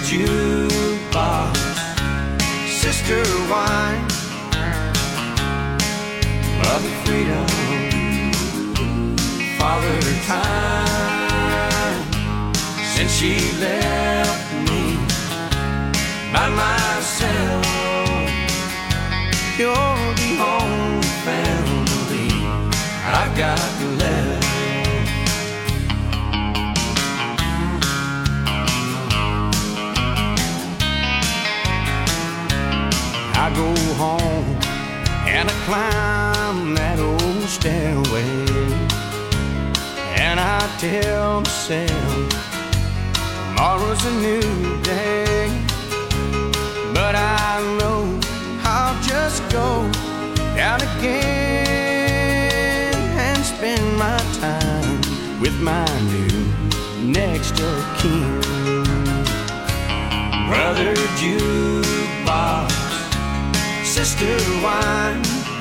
jukebox, sister wine, mother freedom, father time. Since she left me by myself, you're the only family I've got left. I go home and I climb that old stairway, and I tell myself tomorrow's a new day. But I know I'll just go down again and spend my time with my new next of kin. Brother jukebox, sister wine,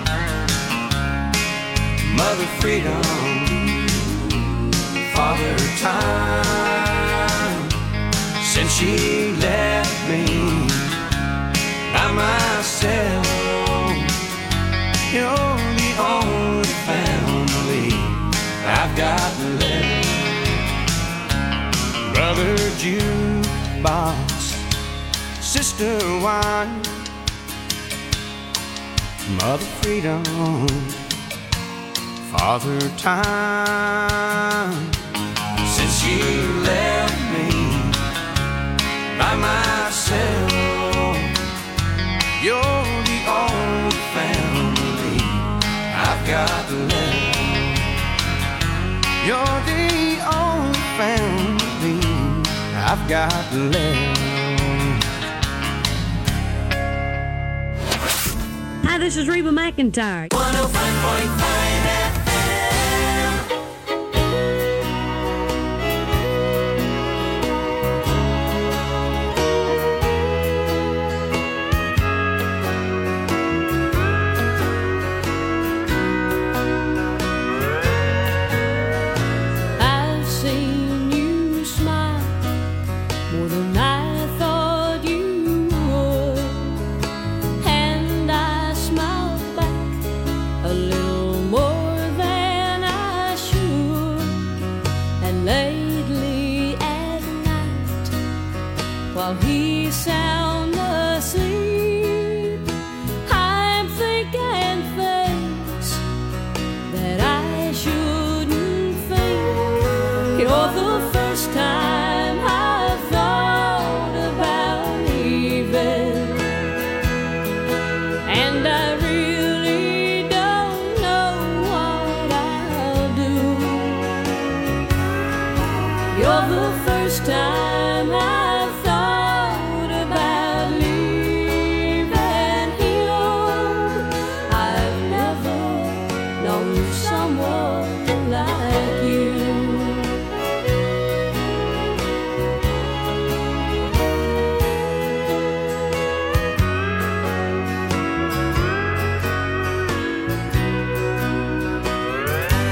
mother freedom, father time. Since she left me by myself, you're the only family I've got left. Brother jukebox, sister wine, mother freedom, father time. Since she left me by myself, you're the only family I've got left. You're the only family I've got left. Hi, this is Reba McEntire. 105.5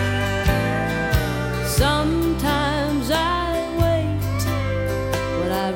Sometimes I wait when I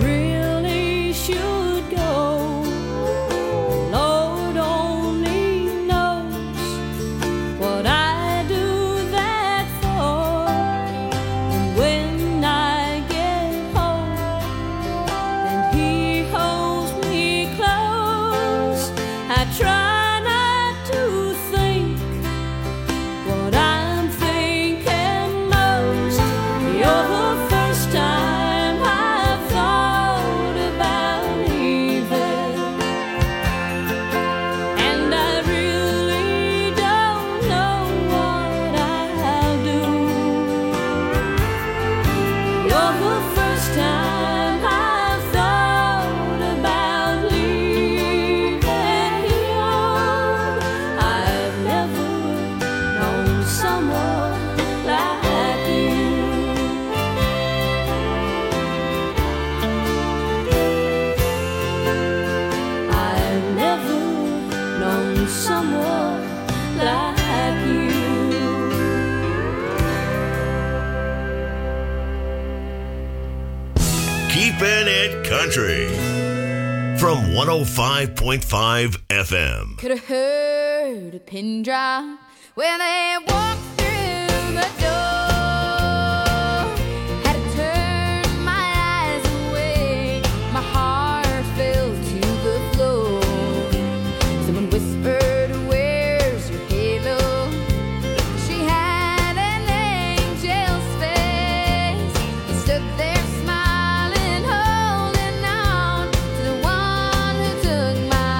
Keeping It Country from 105.5 FM. Could have heard a pin drop when they walked through the door. Had to turn my eyes away. My heart fell to the floor. Someone whispered, "Where's your halo?" She had an angel's face. He stood there smiling, holding on to the one who took my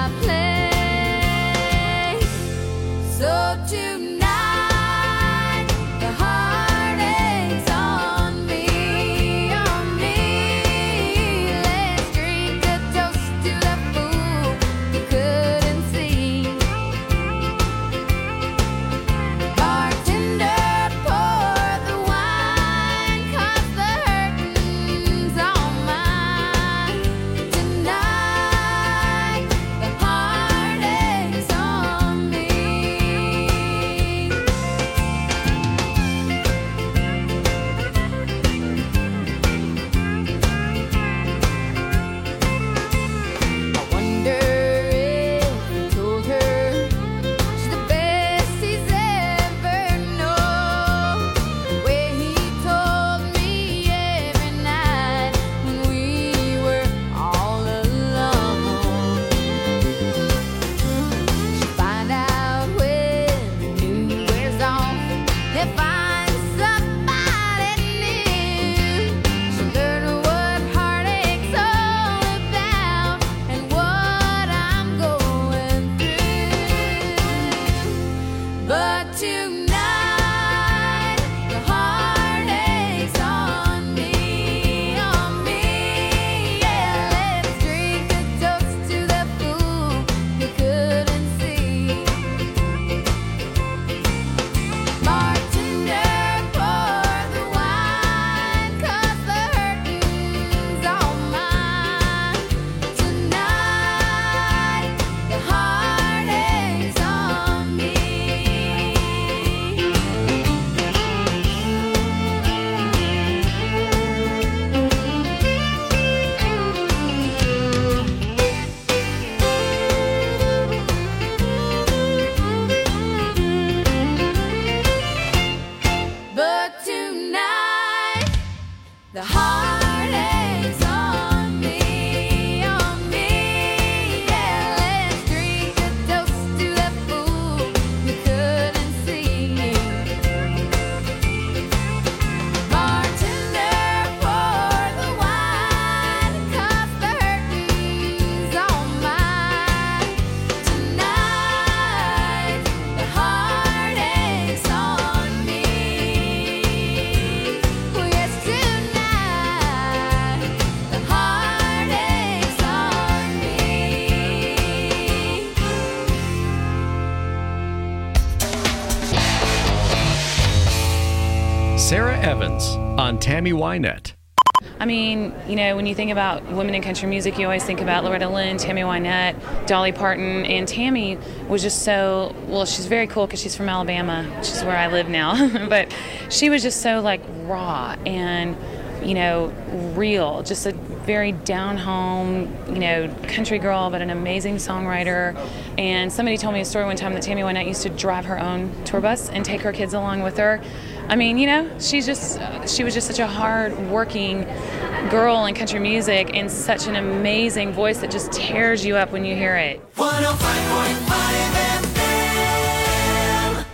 place. So tonight the heartache's on me, on me. Let's drink a toast to the fool who couldn't see. Bartender, pour the wine, 'cause the hurting's all mine. Tonight the heartache's on me. I wonder if he told her she's the best he's ever known. The way he told me every night when we were all alone. She'll find out when the new wears off. He'll find somebody new. She'll learn what heartache's all about and what I'm going through. But tonight the heartache's on me, on me. Yeah, let's drink a toast to the fool who couldn't see. Bartender, pour the wine, 'cause the hurting's all mine. Tonight the heartache's on me. But tonight the heartache's on me, on me. Yeah, let's drink a toast to the fool who couldn't see. Bartender, pour the wine, 'cause the hurting's on mine. Tonight the heartache's on me. Oh yes, tonight the heartache's on me. Sarah Evans on Tammy Wynette. I mean, you know, when you think about women in country music, you always think about Loretta Lynn, Tammy Wynette, Dolly Parton, and Tammy was just so, well, she's very cool because she's from Alabama, which is where I live now, but she was just so, like, raw and, you know, real, just a very down-home, you know, country girl, but an amazing songwriter. And somebody told me a story one time that Tammy Wynette used to drive her own tour bus and take her kids along with her. I mean, you know, she was just such a hard-working girl in country music and such an amazing voice that just tears you up when you hear it. 105.5 FM.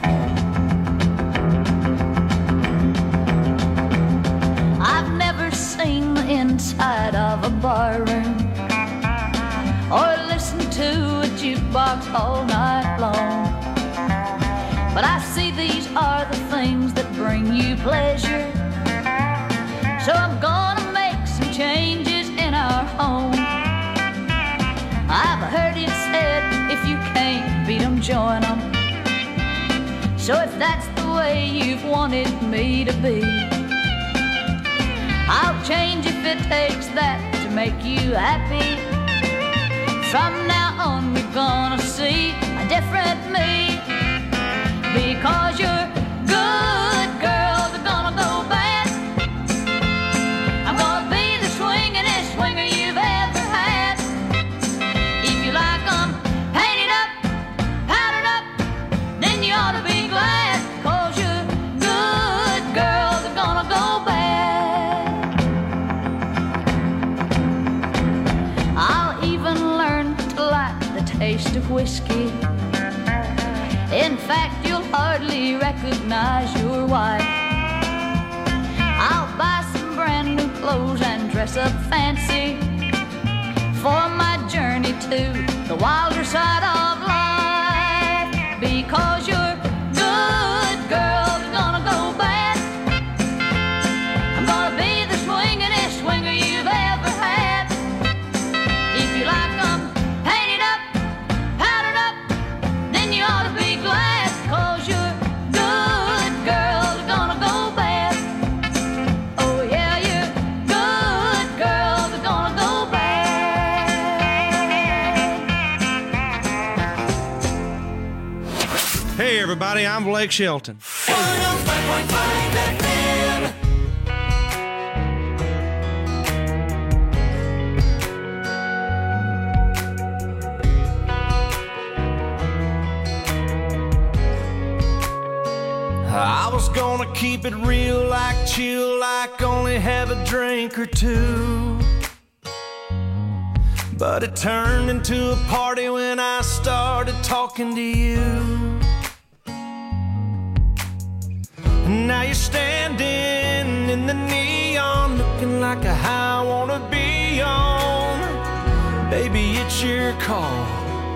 I've never seen the inside of a barroom or listened to a jukebox all night long. But I see these are the things that bring you pleasure. So I'm gonna make some changes in our home. I've heard it said, if you can't beat 'em, join 'em. So if that's the way you've wanted me to be, I'll change if it takes that to make you happy. From now on we're gonna see a different me. Because you're good girls are gonna go bad. I'm gonna be the swinging whiskey. In fact, you'll hardly recognize your wife. I'll buy some brand new clothes and dress up fancy for my journey to the wilder side of life. Because you're good, girl, you're gonna go bad. I'm gonna be the swingin'est swinger you've ever had. If you like them painted up, powdered up, then you ought to be glad. Cause you're good, girl, you're gonna go bad. Oh yeah, you're good, girl, you're gonna go bad. Hey everybody, I'm Blake Shelton. 105.5 FM. I was gonna keep it real, like chill, like only have a drink or two. But it turned into a party when I started talking to you. Now you're standing in the neon, looking like a high I wanna be on. Baby, it's your call,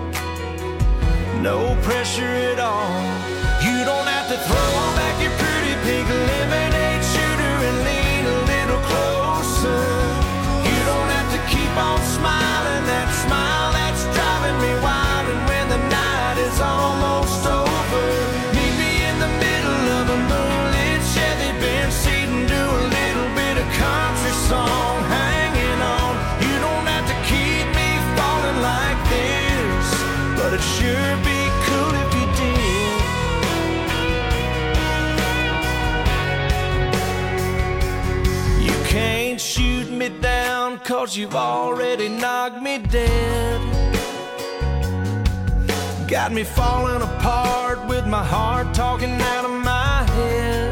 no pressure at all. You don't have to throw back your pretty pink lemonade shooter and lean a little closer. You don't have to keep on smiling, that smile that's driving me wild. And when the night is almost over, meet me in the middle of a moonlit Chevy Benz seat and do a little bit of country song hanging on. You don't have to keep me falling like this, but it sure be cool if you did. Can't shoot me down, cause you've already knocked me dead. Got me falling apart with my heart talking out of my head.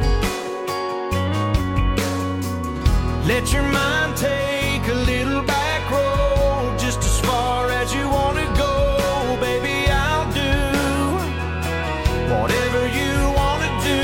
Let your mind take a little back road, just as far as you want to go. Baby, I'll do whatever you want to do.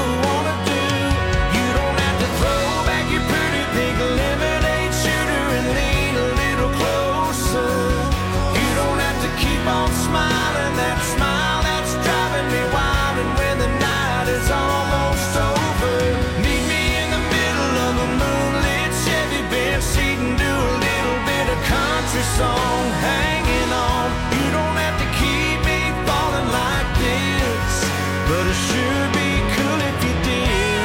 You don't have to throw back your pretty pink lemonade shooter and lean a little closer. You don't have to keep on smiling, that smile that's driving me wild. And when the night is almost over, meet me in the middle of a moonlit Chevy Benz seat and do a little bit of country song hanging on. You don't have to keep me falling like this, but it sure be cool if you did.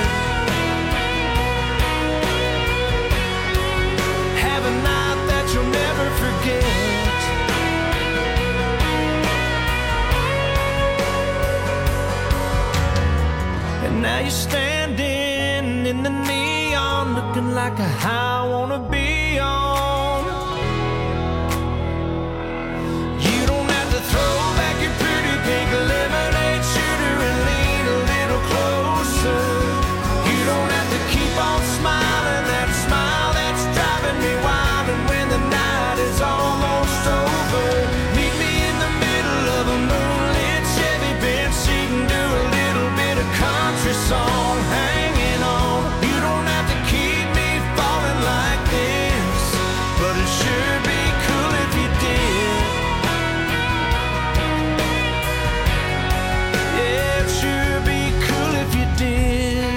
Have a night that you'll never forget. And now you're standing in the neon, looking like a high I wanna be on. You don't have to throw back your pretty pink lemonade shooter and lean a little closer. You don't have to keep on smiling, that smile that's driving me wild. And when the night is almost over, meet me in the middle of a moonlit Chevy Benz seat and do a little bit of country song hanging on. You don't have to keep me falling like this, but it sure be cool if you did. Yeah, it sure be cool if you did.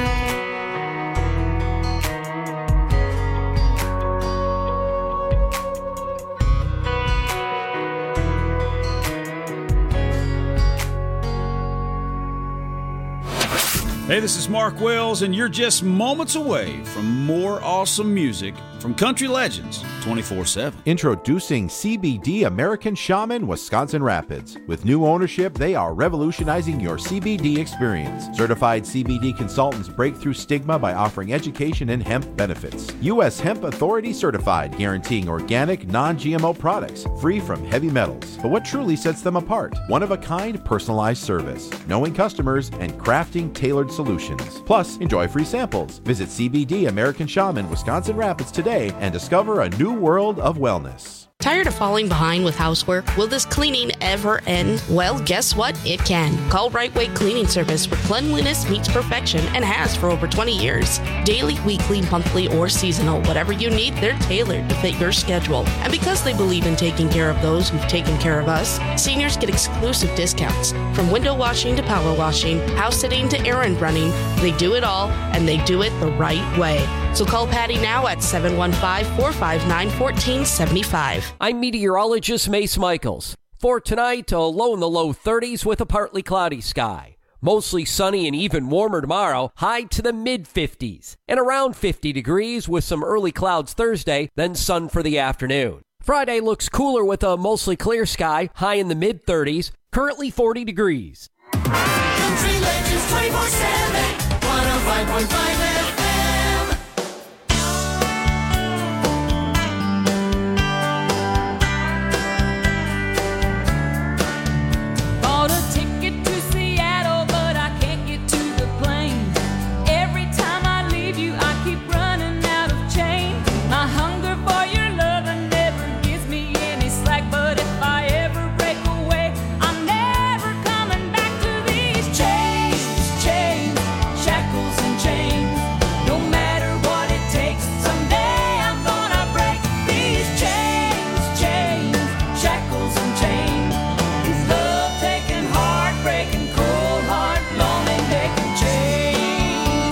Hey, this is Mark Wells, and you're just moments away from more awesome music from country legends 24/7. Introducing CBD American Shaman Wisconsin Rapids. With new ownership, they are revolutionizing your CBD experience. Certified CBD consultants break through stigma by offering education and hemp benefits. U.S. Hemp Authority certified, guaranteeing organic, non-GMO products, free from heavy metals. But what truly sets them apart? One-of-a-kind personalized service, knowing customers, and crafting tailored solutions. Plus, enjoy free samples. Visit CBD American Shaman Wisconsin Rapids today and discover a new world of wellness. Tired of falling behind with housework? Will this cleaning ever end? Well, guess what? It can. Call Right Way Cleaning Service, where cleanliness meets perfection and has for over 20 years. Daily, weekly, monthly, or seasonal, whatever you need, they're tailored to fit your schedule. And because they believe in taking care of those who've taken care of us, seniors get exclusive discounts. From window washing to power washing, house sitting to errand running, they do it all, and they do it the right way. So call Patty now at 715-459-1475. I'm meteorologist Mace Michaels. For tonight, a low in the low 30s with a partly cloudy sky. Mostly sunny and even warmer tomorrow, high to the mid-50s. And around 50 degrees with some early clouds Thursday, then sun for the afternoon. Friday looks cooler with a mostly clear sky, high in the mid-30s, currently 40 degrees. Country Legends 24/7, 105.5 FM. Bought a ticket to Seattle, but I can't get to the plane. Every time I leave you, I keep running out of change. My hunger for your loving never gives me any slack, but if I ever break away, I'm never coming back to these chains, shackles and chains. No matter what it takes, someday I'm gonna break these chains, shackles and chains. Is love taking heartbreaking, cold heart, lonely, making change?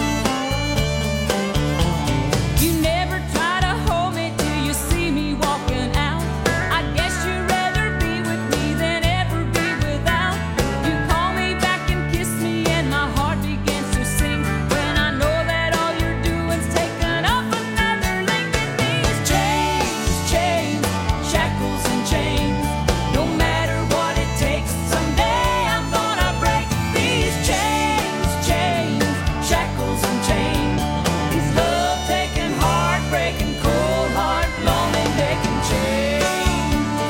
You never try to hold me till you see me walking out. I guess you'd rather be with me than ever be without. You call me back and kiss me and my heart begins to sing, when I know that all you're doing's taking up another link in these chains, shackles and chains. No matter what it takes, someday I'm gonna break these chains, shackles and chains. Is love taking heartbreaking, cold heart, lonely, making change?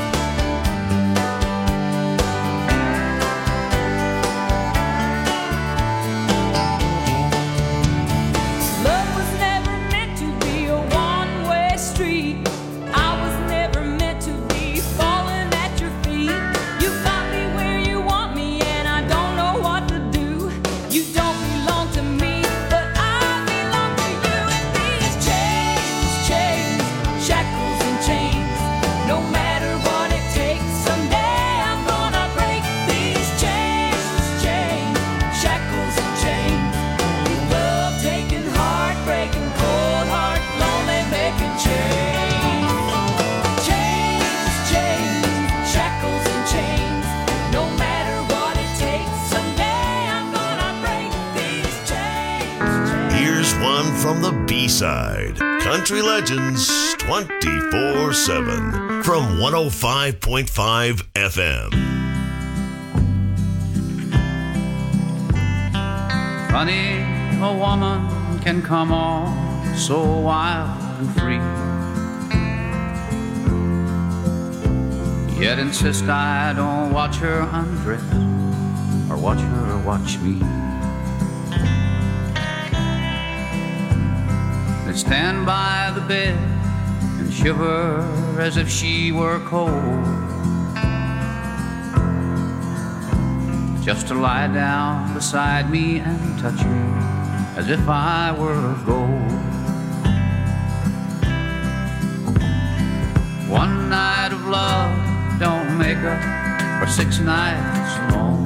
Love was never meant to be a one-way street. I was never meant to be falling at your feet. You got me where you want me, and I don't know what to do. You don't belong to me, but I belong to you. And these chains, shackles and chains. No matter what it takes, someday I'm gonna break these chains, shackles and chains. Is love taking heartbreaking, cold heart, lonely, making change? Chains, shackles and chains. No matter what it takes, someday I'm gonna break these chains. Here's one from the B-side. Country Legends 24/7 from 105.5 FM. Funny, a woman can come on so wild and free, yet insist I don't watch her undress or watch her watch me. They stand by the bed and shiver as if she were cold, just to lie down beside me and touch me as if I were gold. One night of love don't make up for 6 nights long.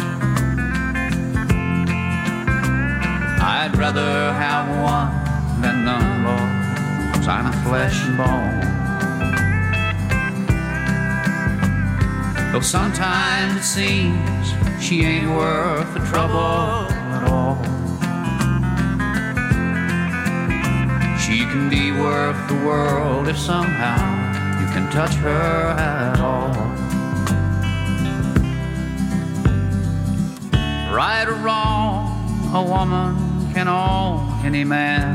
I'd rather have one than none, Lord, 'cause I'm a flesh and bone. Though sometimes it seems she ain't worth the trouble at all, she can be worth the world if somehow you can touch her at all. Right or wrong, a woman can own any man.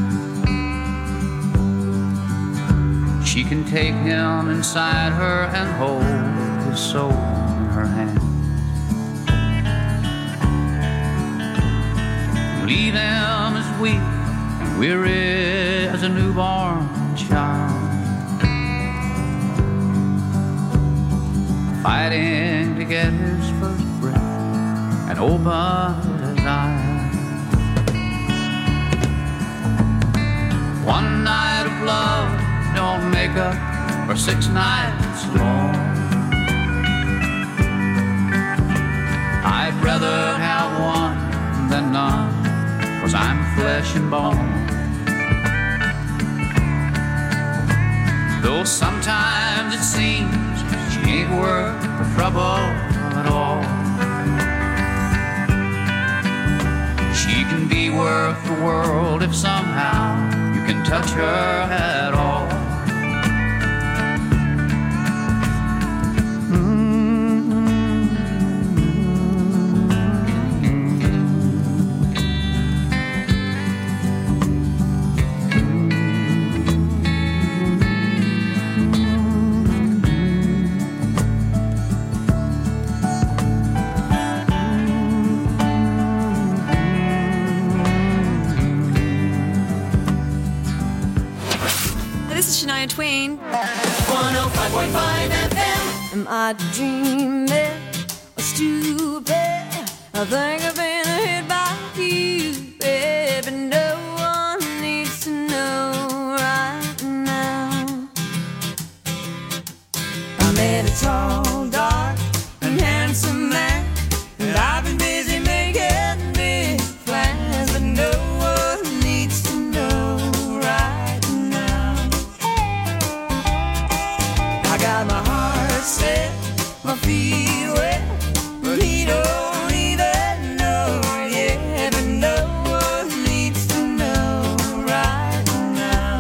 She can take him inside her and hold his soul in her hand. Leave him as weak and weary as a newborn child. fighting to get his first breath and open his eyes. One night of love don't make up for 6 nights long. I'd rather have one than none, 'cause I'm flesh and bone. Though sometimes it seems she ain't worth the trouble at all, she can be worth the world if somehow you can touch her at all. This is Shania Twain. 105.5 FM. Am I dreaming or stupid? I think I've been hit by you, baby. No one needs to know right now. I met a tall, dark, and handsome man, and I've been busy making big plans, but no one needs to know right now. I got my heart set, my feet wet, but he don't even know yet. But no one needs to know right now.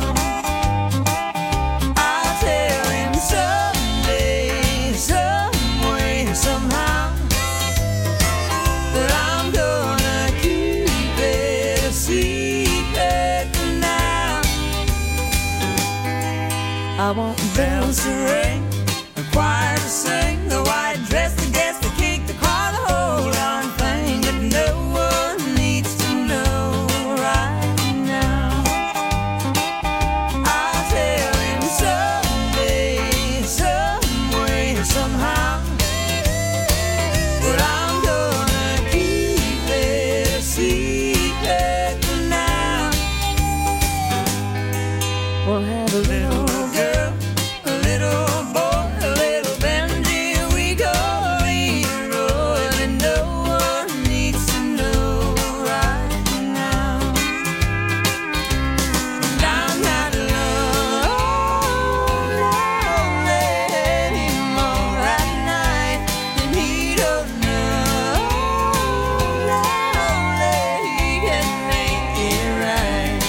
I'll tell him someday, some way, somehow, that I'm gonna keep it a secret now. I want bells to ring, a choir to sing, the white dress, the guest, the cake, the car, the whole darn thing. But no one needs to know right now. I'll tell him someday, some way, somehow, but I'm gonna keep it a secret now. We'll have a little girl, a little boy, a little Benji, we go Leroy, and no one needs to know right now. And I'm not lonely anymore at night, and he don't know he can make it right.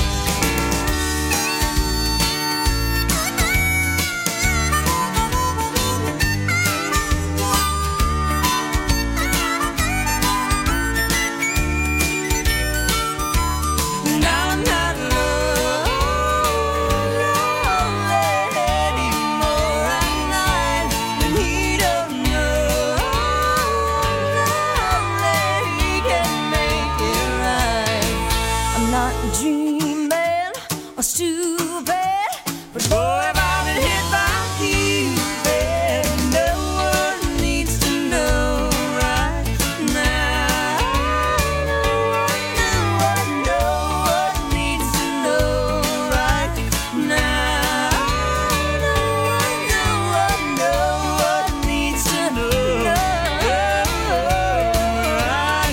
And I'm not lonely anymore at night, and he don't know he can make it right. I'm not dreaming or stupid, but boy, if I've been hit by you, baby, no one needs to know right now. No one needs to know right now. No one needs to know right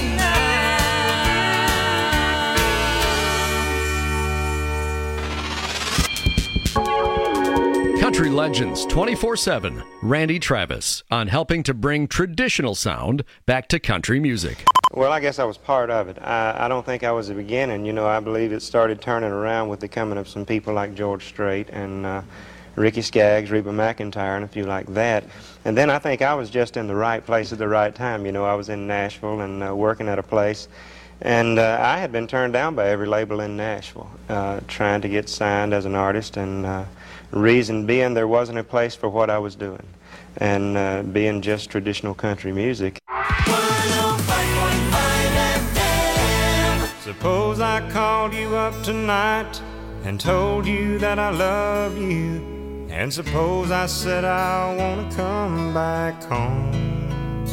now. Country Legends 24/7. Randy Travis on helping to bring traditional sound back to country music. Well, I guess I was part of it. I don't think I was the beginning. You know, I believe it started turning around with the coming of some people like George Strait and Ricky Skaggs, Reba McEntire, and a few like that. And then I think I was just in the right place at the right time. You know, I was in Nashville and working at a place. And I had been turned down by every label in Nashville, trying to get signed as an artist, and reason being there wasn't a place for what I was doing, and being just traditional country music. 105.5 FM. Suppose I called you up tonight and told you that I love you. And suppose I said I want to come back home.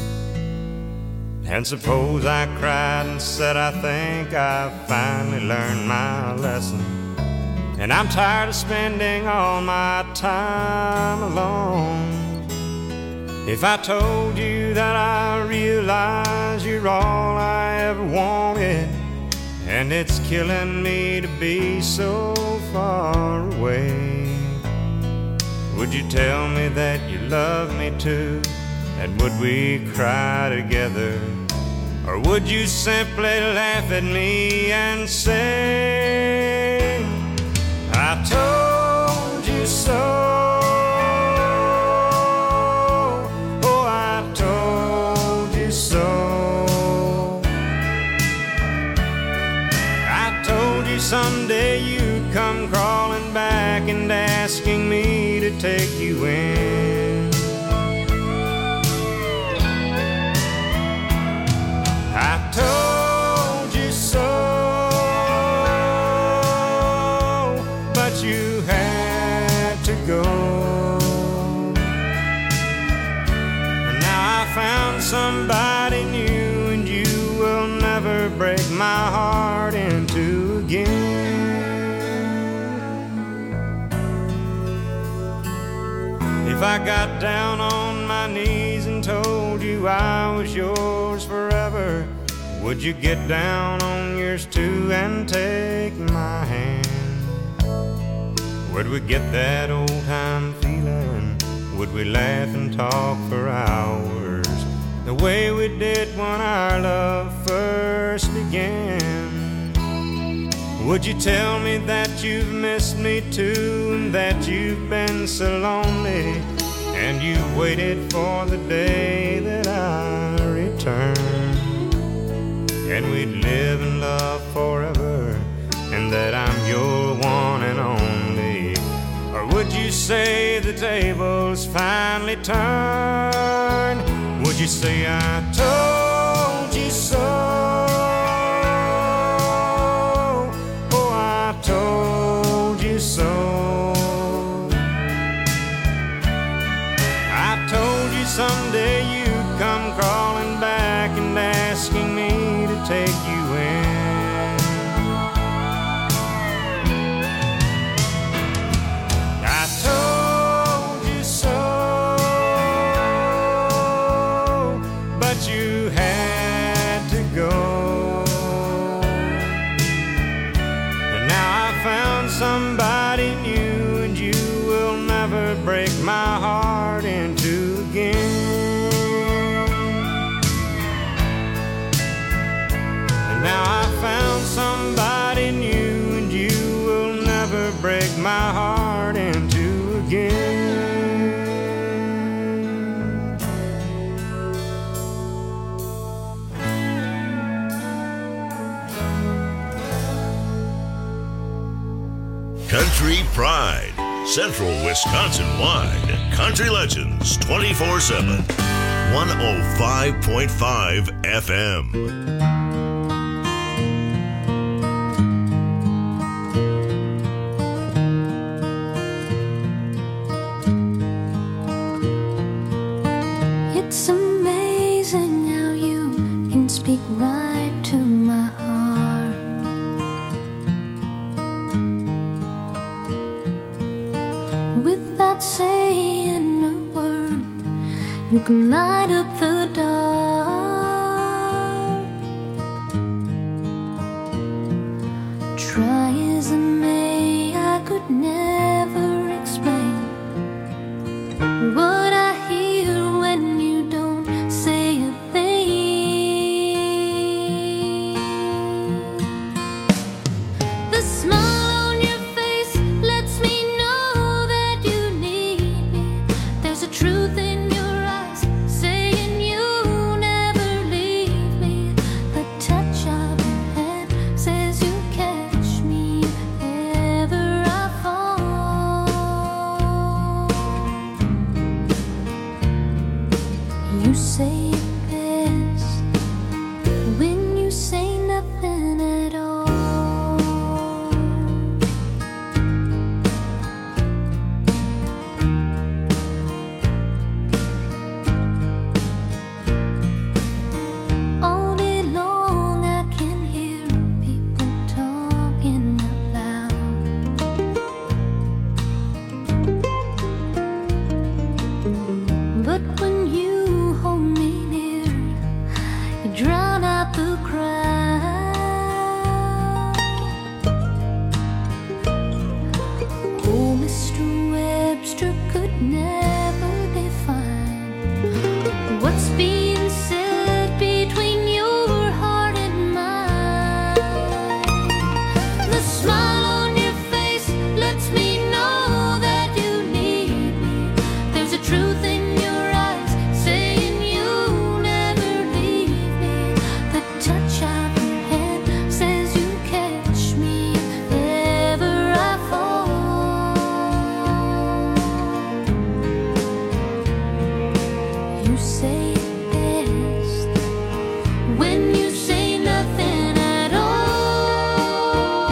And suppose I cried and said I think I finally learned my lesson, and I'm tired of spending all my time alone. If I told you that I realize you're all I ever wanted, and it's killing me to be so far away, would you tell me that you love me too? And would we cry together? Or would you simply laugh at me and say, I told you so? Oh, I told you so. I told you someday you'd come crawling back and asking me to take you in. I told you so, but you had to go. And now I found somebody new, and you will never break my heart in two again. If I got down on my knees and told you I was yours forever, would you get down on yours too and take my hand? Would we get that old time feeling? Would we laugh and talk for hours, the way we did when our love first began? Would you tell me that you've missed me too, and that you've been so lonely, and you waited for the day that I return, and we'd live in love forever, and that I'm your one and only? Or would you say the tables finally turned? Would you say I told you so? Oh, I told you so. I told you someday you'd come crawling back and asking me to take you in. I told you so, but you had to go. And now I found somebody new, and you will never break my heart in two again. Now I found somebody new, and you will never break my heart in two again. Country Pride, Central Wisconsin-wide. Country Legends 24/7. 105.5 FM. It's amazing how you can speak right to my heart. Without saying a word, you can light up the dark. Try as I may, I could never explain what I hear when you don't say a thing. The smile on your face lets me know that you need me. There's a truth in your eyes saying you'll never leave me. The touch of your hand says you catch me if never define what's being said between your heart and mine. The smile on your face lets me know that you need me. There's a truth in your eyes saying you'll never leave me. The touch of your hand says you catch me if ever I fall. You say it best when you say nothing at all.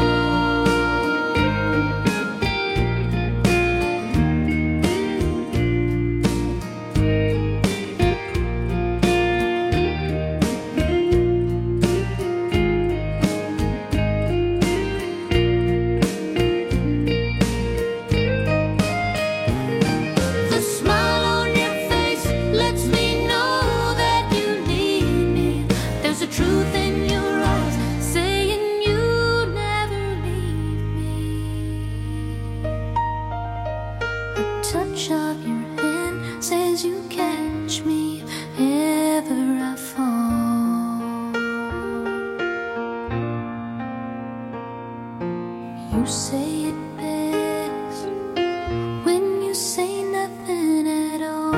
The smile on your face lets me know that you need me. There's a truth in your eyes saying you never leave me. A touch of your hand says you catch me if ever I fall. You say it best when you say nothing at all.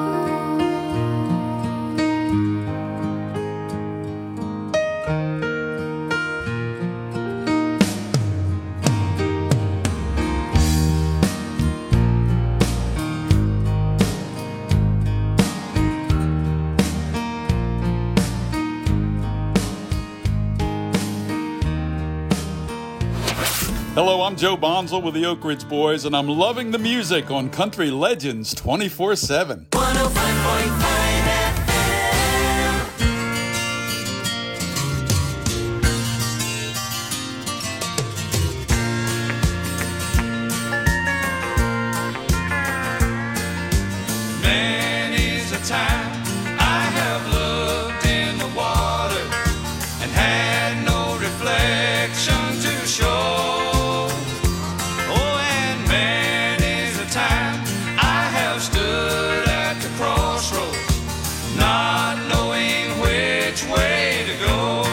Hello, I'm Joe Bonzel with the Oak Ridge Boys, and I'm loving the music on Country Legends 24/7. 105.5 Many's the time I have looked in the water and had no reflection to show. Oh, and many's the time I have stood at the crossroads, not knowing which way to go.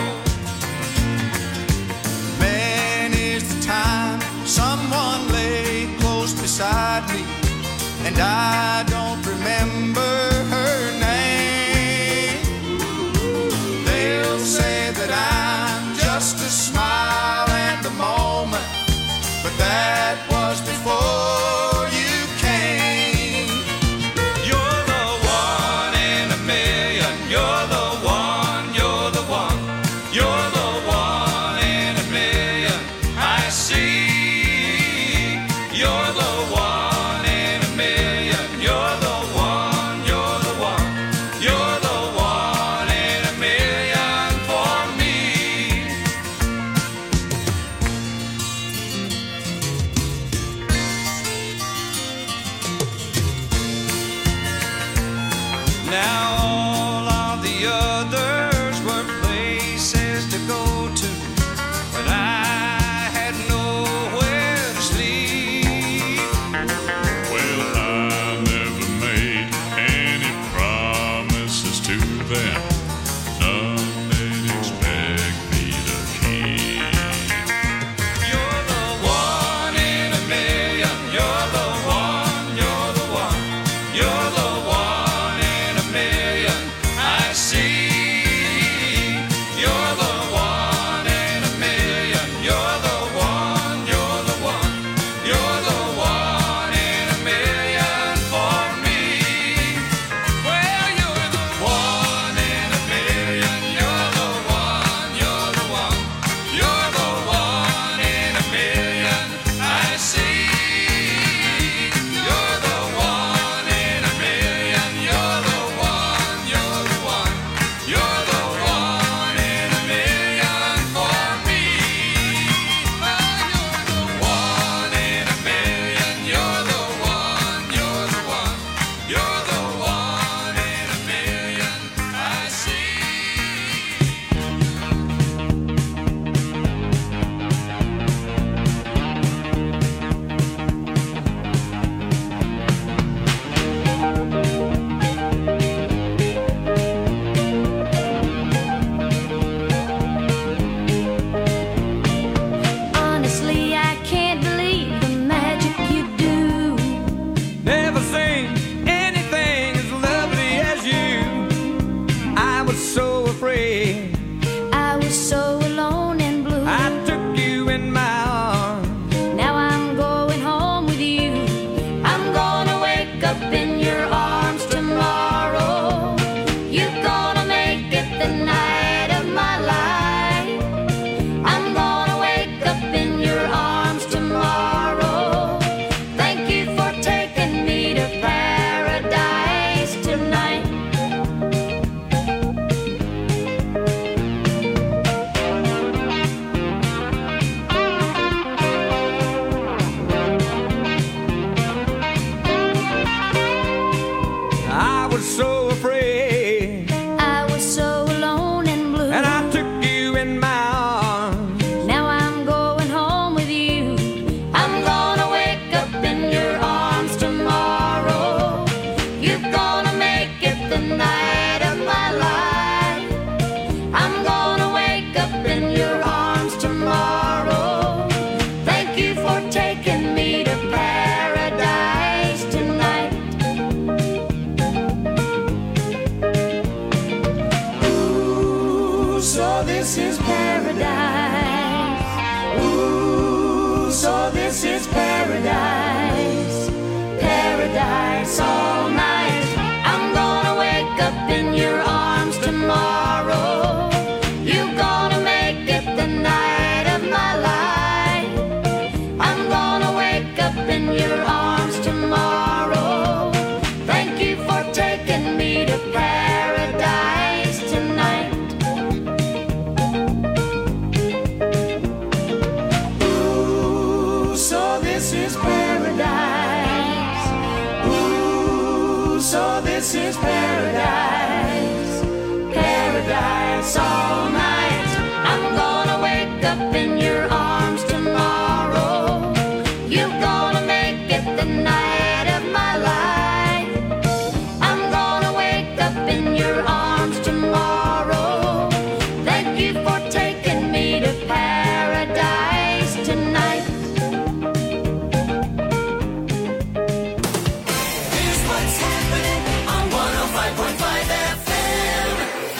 Many's the time someone lay close beside me, and I don't remember her name. They'll say that I'm just a smile and a moment, but that was before you came. You're the one in a million. You're the one, you're the one. You're the one in a million. I see. You're the one in a million. You're the one, you're the one. You're the one in a million for me. Now all of the others were places to go to, but I had nowhere to sleep. Well, I never made any promises to them. None they'd expect me to keep. You're the one in a million. You're the one, you're the one. You're the one in a million.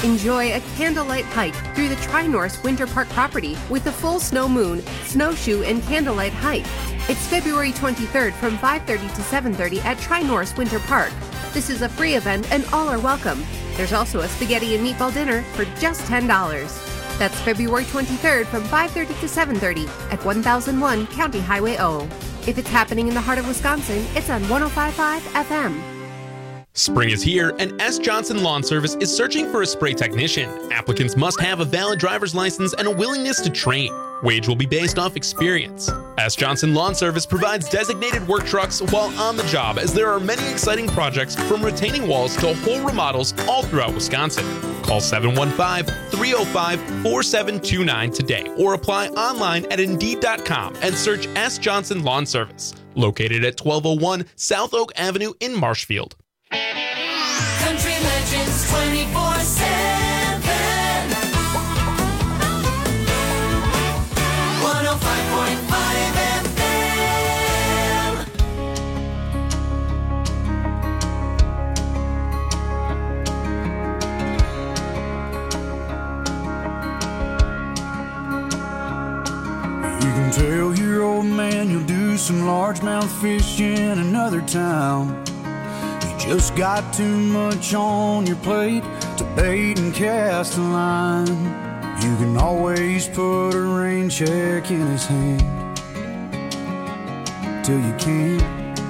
Enjoy a candlelight hike through the Tri-Norse Winter Park property with a full snow moon, snowshoe, and candlelight hike. It's February 23rd from 5:30 to 7:30 at Tri-Norse Winter Park. This is a free event and all are welcome. There's also a spaghetti and meatball dinner for just $10. That's February 23rd from 5:30 to 7:30 at 1001 County Highway O. If it's happening in the heart of Wisconsin, it's on 105.5 FM. Spring is here, and S. Johnson Lawn Service is searching for a spray technician. Applicants must have a valid driver's license and a willingness to train. Wage will be based off experience. S. Johnson Lawn Service provides designated work trucks while on the job, as there are many exciting projects from retaining walls to whole remodels all throughout Wisconsin. Call 715-305-4729 today or apply online at Indeed.com and search S. Johnson Lawn Service, located at 1201 South Oak Avenue in Marshfield. Country Legends 24/7. 105.5 FM. You can tell your old man you'll do some largemouth fish in another town. Just got too much on your plate to bait and cast a line. You can always put a rain check in his hand till you can't.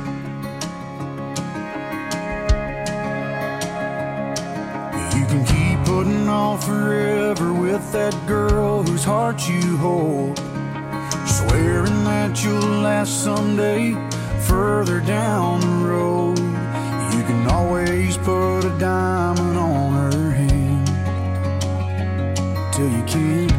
You can keep putting off forever with that girl whose heart you hold, swearing that you'll last someday further down the road. You can always put a diamond on her hand till you can't.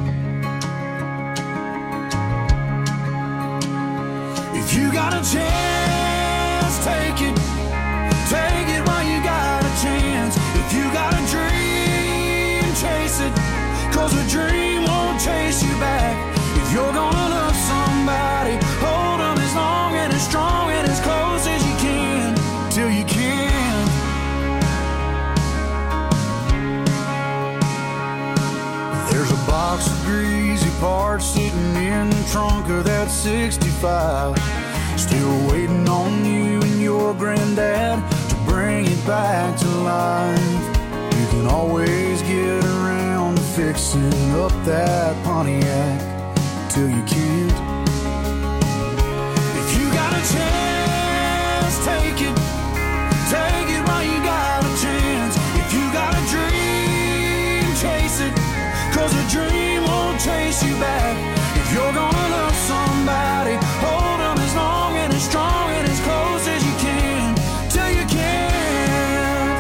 If you got a chance, take it. Take it while you got a chance. If you got a dream, chase it. 'Cause a dream won't chase you back. If you're gonna love somebody, hold them as long and as strong and as close as you can till you can. There's a box of greasy parts sitting in the trunk of that 65, still waiting on you and your granddad to bring it back to life. You can always get around to fixing up that Pontiac till you can't. If you got a chance, take it. Take it while you got a chance. If you got a dream, chase it. 'Cause a dream won't chase you back. If you're gonna love somebody, hold them as long and as strong and as close as you can till you can.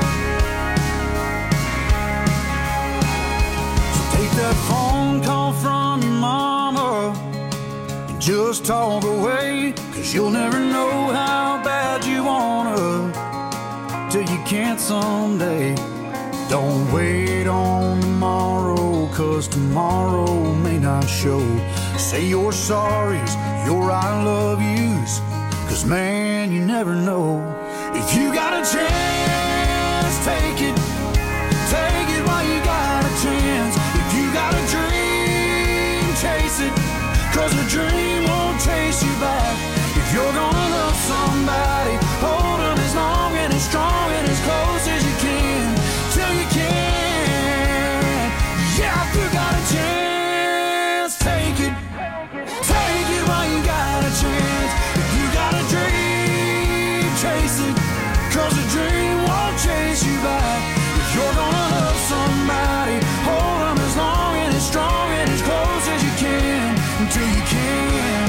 So take that phone call from your mama and just talk away. 'Cause you'll never know how bad you wanna till you can't someday. Don't wait on tomorrow, 'cause tomorrow may not show. Say your sorries, your I love yous, 'cause man, you never know. If you got a chance, take it. Take it while you got a chance. If you got a dream, chase it. 'Cause a dream won't chase you back. If you're gonna love somebody, hold them as long and as strong and as close as you can till you can. Yeah, if you got a chance, take it. Take it while you got a chance. If you got a dream, chase it. 'Cause a dream won't chase you back. If you're gonna love somebody, hold them as long and as strong and as close as you can until you can.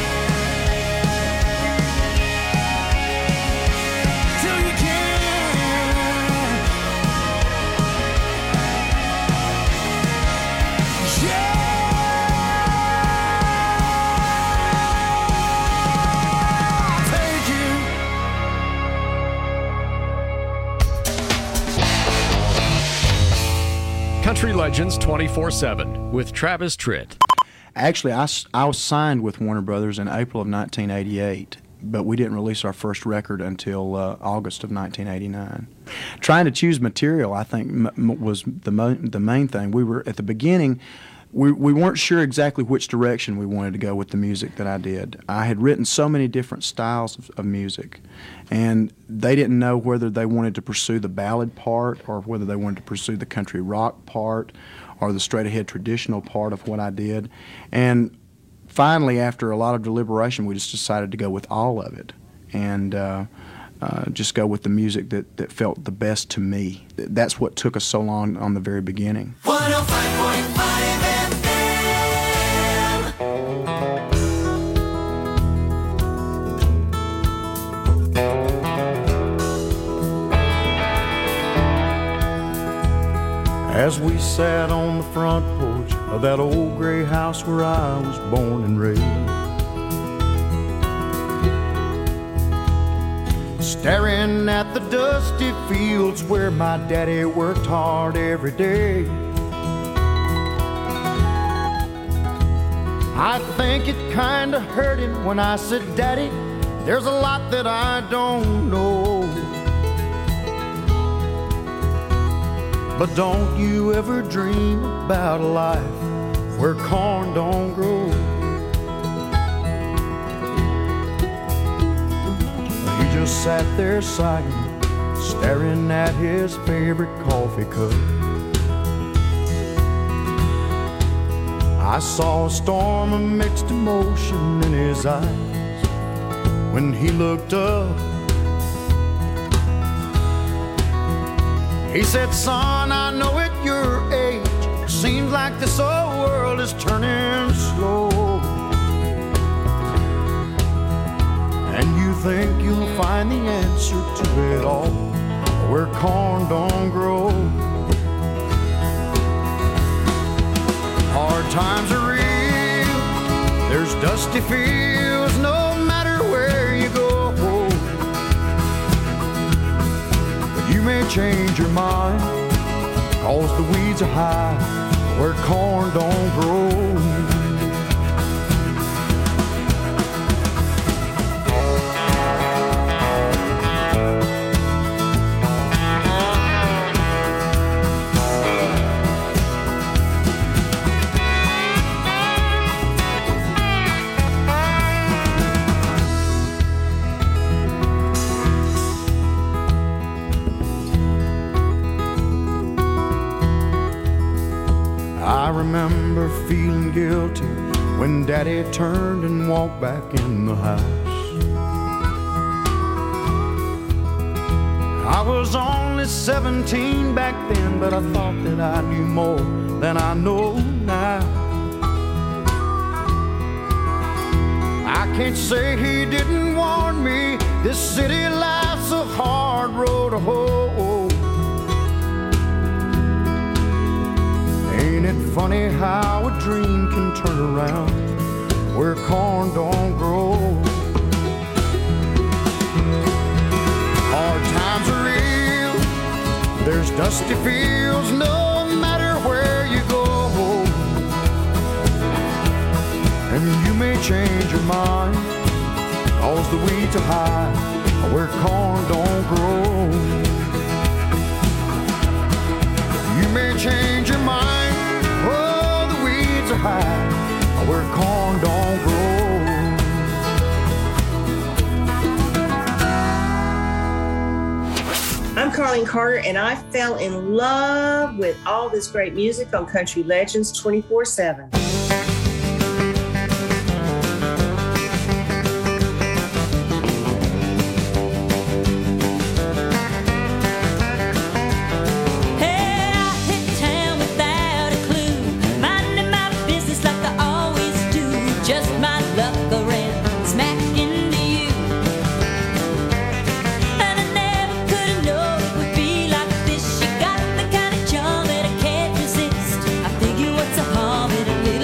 Till you can. Yeah. Take it. Country Legends 24/7 with Travis Tritt. Actually, I was signed with Warner Brothers in April of 1988, but we didn't release our first record until August of 1989. Trying to choose material, I think, was the main thing. We were, at the beginning, we weren't sure exactly which direction we wanted to go with the music that I did. I had written so many different styles of music, and they didn't know whether they wanted to pursue the ballad part or whether they wanted to pursue the country rock part or the straight-ahead traditional part of what I did. And finally, after a lot of deliberation, we just decided to go with all of it and just go with the music that felt the best to me. That's what took us so long on the very beginning. 105.5 FM. As we sat on the front porch of that old gray house where I was born and raised, staring at the dusty fields where my daddy worked hard every day, I think it kinda hurt him when I said, "Daddy, there's a lot that I don't know. But don't you ever dream about a life where corn don't grow." He just sat there sighing, staring at his favorite coffee cup. I saw a storm of mixed emotion in his eyes when he looked up. He said, "Son, I know at your age, seems like this old world is turning slow. And you think you'll find the answer to it all where corn don't grow. Hard times are real, there's dusty fields no matter where you go. You may change your mind, 'cause the weeds are high where corn don't grow." I remember feeling guilty when Daddy turned and walked back in the house. I was only 17 back then, but I thought that I knew more than I know now. I can't say he didn't warn me, this city life's a hard road to hoe. Ain't it funny how a dream can turn around where corn don't grow? Hard times are real, there's dusty fields no matter where you go. And you may change your mind, 'cause the weeds are high where corn don't grow. You may change your mind, oh, the weeds are high where corn don't grow. I'm Carlene Carter, and I fell in love with all this great music on Country Legends 24/7. What's a harm? It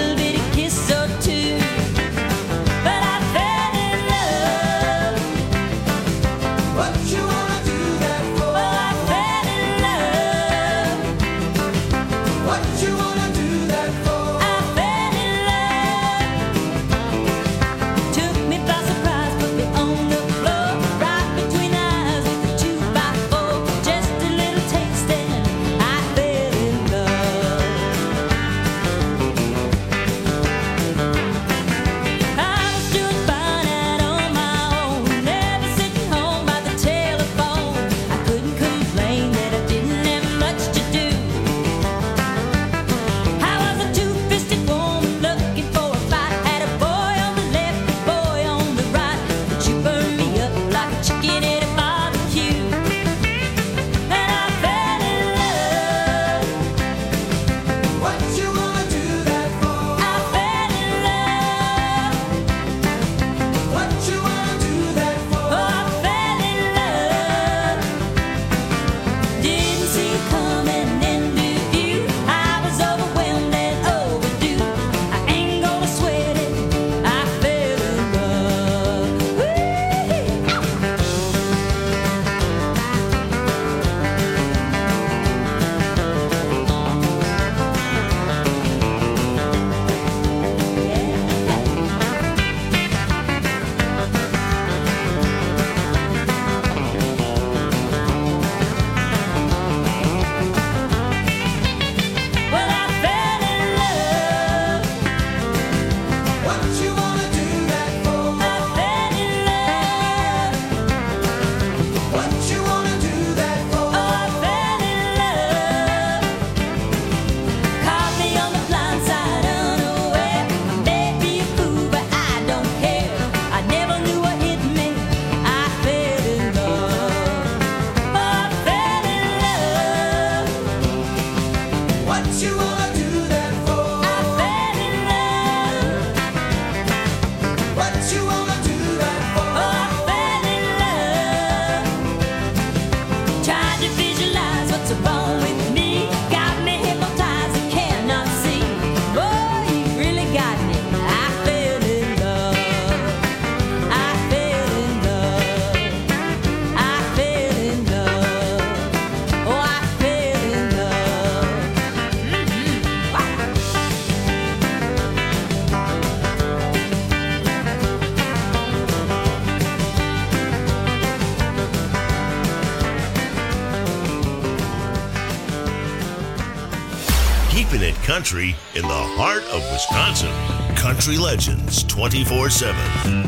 country in the heart of Wisconsin. Country Legends 24/7.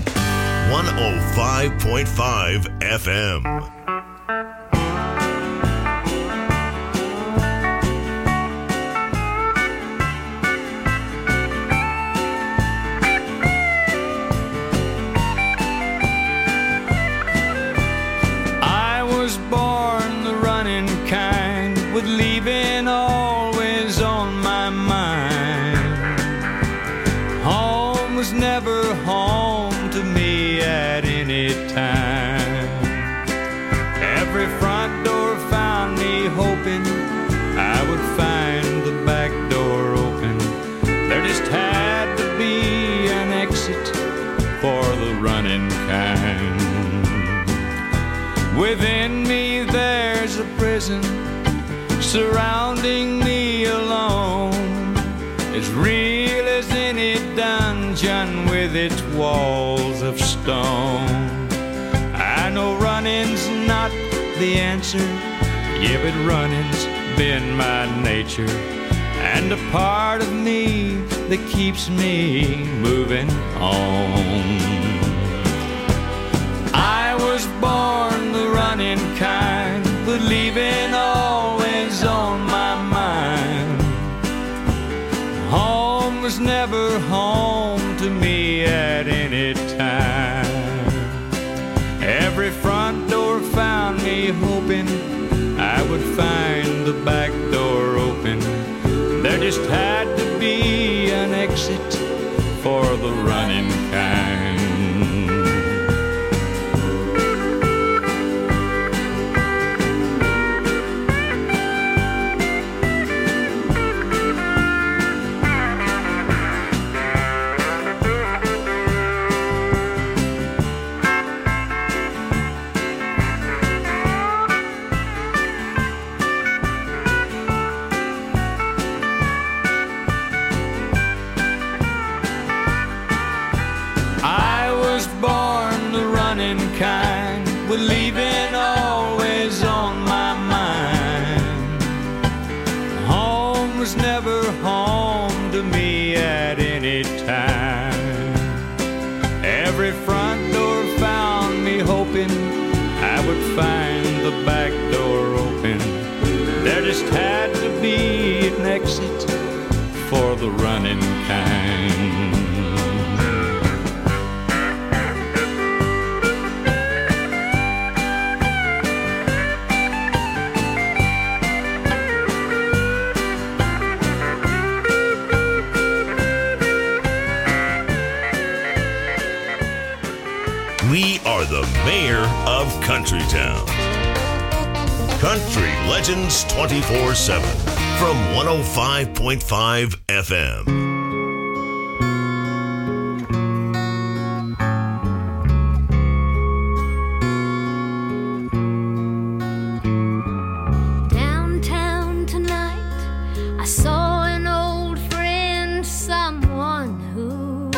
105.5 FM. Within me there's a prison surrounding me alone, as real as any dungeon with its walls of stone. I know running's not the answer, yeah, but running's been my nature, and a part of me that keeps me moving on. I was born the running kind, believing always on my mind. Home was never home to me at any time. Every front door found me hoping I would find the back door open. There just had to be an exit for the running kind. Believing always on my mind. Home was never home to me at any time. Every front door found me hoping I would find the back door open. There just had to be an exit for the running kind. We are the mayor of Countrytown. Country Legends 24/7 from 105.5 FM. Downtown tonight, I saw an old friend, someone who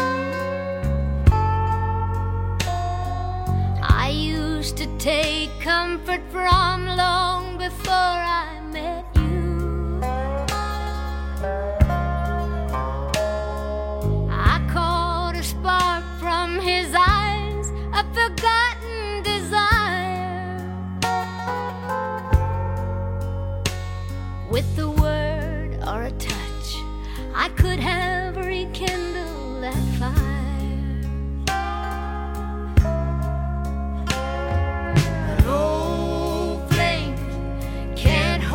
I used to take comfort from long before I met you. I caught a spark from his eyes, a forgotten desire. With a word or a touch, I could have rekindled that fire. Can't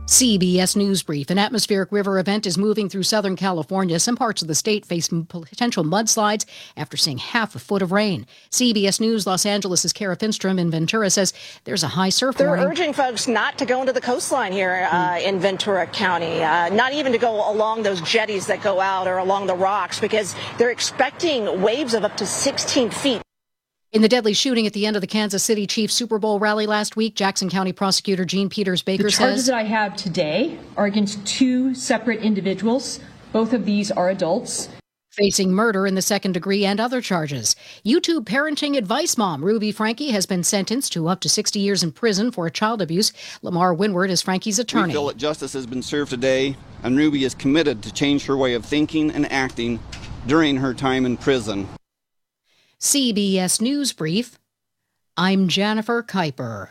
CBS News Brief. An atmospheric river event is moving through Southern California. Some parts of the state face potential mudslides after seeing half a foot of rain. CBS News Los Angeles' Kara Finstrom in Ventura says there's a high surf warning. They're urging folks not to go into the coastline here in Ventura County, not even to go along those jetties that go out or along the rocks, because they're expecting waves of up to 16 feet. In the deadly shooting at the end of the Kansas City Chiefs Super Bowl rally last week, Jackson County prosecutor Gene Peters Baker The charges says that I have today are against two separate individuals. Both of these are adults. Facing murder in the second degree and other charges. YouTube parenting advice mom Ruby Franke has been sentenced to up to 60 years in prison for child abuse. Lamar Windward is Franke's attorney. We feel that justice has been served today, and Ruby is committed to change her way of thinking and acting during her time in prison. CBS News Brief. I'm Jennifer Kuiper.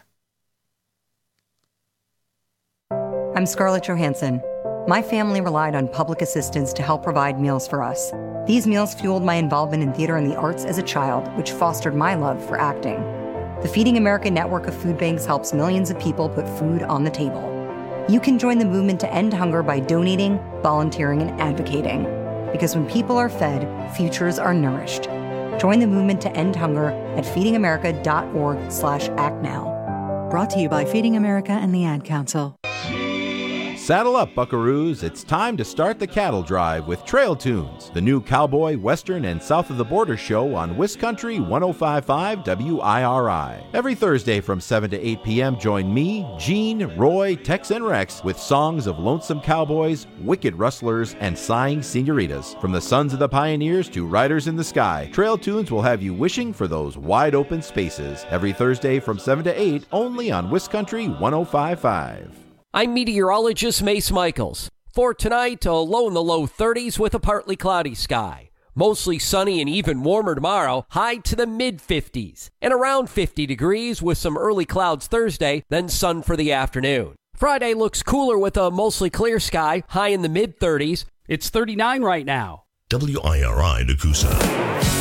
I'm Scarlett Johansson. My family relied on public assistance to help provide meals for us. These meals fueled my involvement in theater and the arts as a child, which fostered my love for acting. The Feeding America network of food banks helps millions of people put food on the table. You can join the movement to end hunger by donating, volunteering, and advocating. Because when people are fed, futures are nourished. Join the movement to end hunger at feedingamerica.org/actnow. Brought to you by Feeding America and the Ad Council. Saddle up, buckaroos. It's time to start the cattle drive with Trail Tunes, the new cowboy, western, and south of the border show on Wiscountry 105.5 WIRI. Every Thursday from 7 to 8 p.m., join me, Gene, Roy, Tex, and Rex with songs of lonesome cowboys, wicked rustlers, and sighing senoritas. From the sons of the pioneers to riders in the sky, Trail Tunes will have you wishing for those wide open spaces. Every Thursday from 7 to 8, only on Wiscountry 105.5. I'm meteorologist Mace Michaels. For tonight, a low in the low 30s with a partly cloudy sky. Mostly sunny and even warmer tomorrow, high to the mid-50s. And around 50 degrees with some early clouds Thursday, then sun for the afternoon. Friday looks cooler with a mostly clear sky, high in the mid-30s. It's 39 right now. WIRI Nakusa.